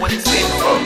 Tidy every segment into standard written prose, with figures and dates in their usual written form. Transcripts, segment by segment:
what they sitting for.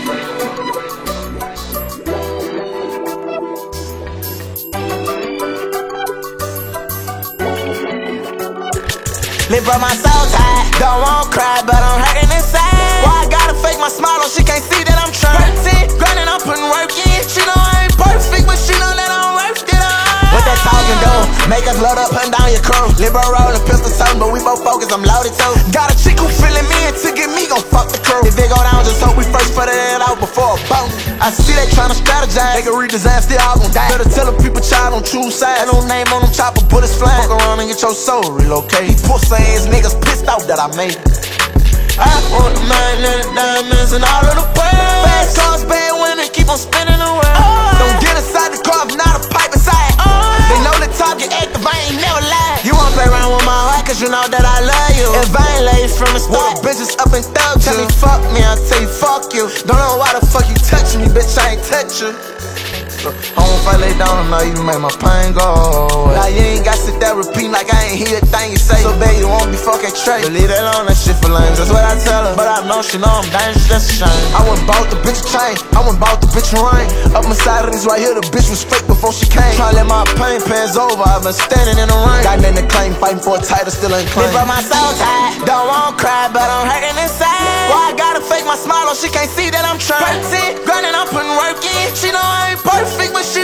Lip bro, my soul tired. Don't want cry, but I'm hurting inside. Why I gotta fake my smile or she can't see that I'm trying? Grinding, I'm putting work in. She know I ain't perfect, but she know that I'm worth it. What that talking do? Make us load up, putting down your crew. Lip bro rollin' pistol toting, but we both focused, I'm loaded too. Got a chick who feeling me and to get me gon' fuck the crew. If they go down, just hope we first put it out before a boat. I see they tryna strategize. They can redesign, still all gon' die. Better tell the people, child, don't choose sides. Ain't no name on them chopper, bullets flying. Fuck around and get your soul relocate. These pussy ass niggas pissed off that I made it. I want the money and the diamonds and all of the pearls. Fast cars, bad women, keep on spinning around. Don't get inside the car if not a pipe inside. They know the talk, get active, I ain't never lied. You wanna play around with my heart, cause you know that I love you. If I ain't lay from the start, bitches up and thug. Tell me fuck me, I'll tell you fuck you. Don't know why the fuck you touching me, bitch, I ain't touch you. Home if I lay down, I know you make my pain go away. Now you ain't got sit there repeating like I ain't hear a thing you say. So bad you won't be fucking straight. But leave that alone, that shit for lames, that's what I tell her. But I know she know I'm dangerous, that's a shame. I went bought the bitch a chain, I went bought the bitch a ring. Up my side of this right here, the bitch was fake before she came. Tryna let my pain pass over, I've been standing in the rain. Got nothing to claim, fighting for a title, still ain't claim. Lip bro, my soul tired. Don't want cry, but I'm hurting inside. Why I gotta fake my smile or she can't see that I'm trying? Grinding, I'm putting work in. She know I ain't perfect, but she